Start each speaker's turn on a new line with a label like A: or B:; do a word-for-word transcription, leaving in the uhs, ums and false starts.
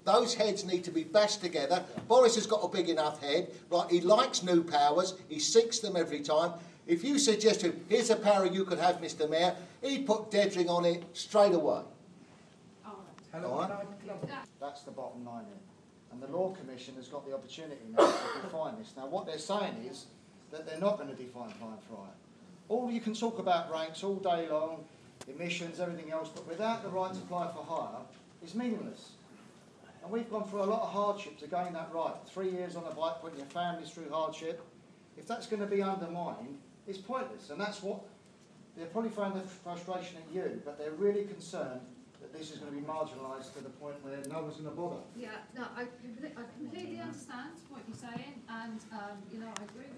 A: Those heads need to be bashed together. Boris has got a big enough head, right? He likes new powers. He seeks them every time. If you suggest to him, here's a power you could have, Mister Mayor, he'd put Dedring on it straight away.
B: All right. That's the bottom line here. And the Law Commission has got the opportunity now to define this. Now, what they're saying is that they're not going to define fine fry. All you can talk about ranks all day long, emissions, everything else, but without the right to apply for hire, it's meaningless. And we've gone through a lot of hardship to gain that right. Three years on a bike, putting your families through hardship. If that's going to be undermined, it's pointless. And that's what they're probably throwing the frustration at you, but they're really concerned that this is going to be marginalised to the point where no one's going to bother.
C: Yeah, no, I, I completely understand what you're saying, and um, you know, I agree with